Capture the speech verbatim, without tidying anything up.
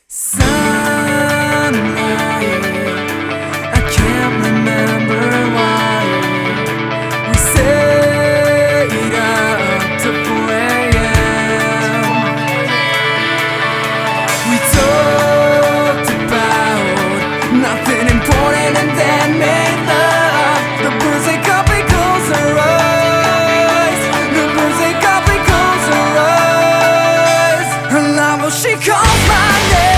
Sunlight, I can't remember why we stayed up till four a m We talked about nothing important and then made love. The bruising coffee closed her eyes. The bruising coffee closed her eyes. Her love, well, she calls my name.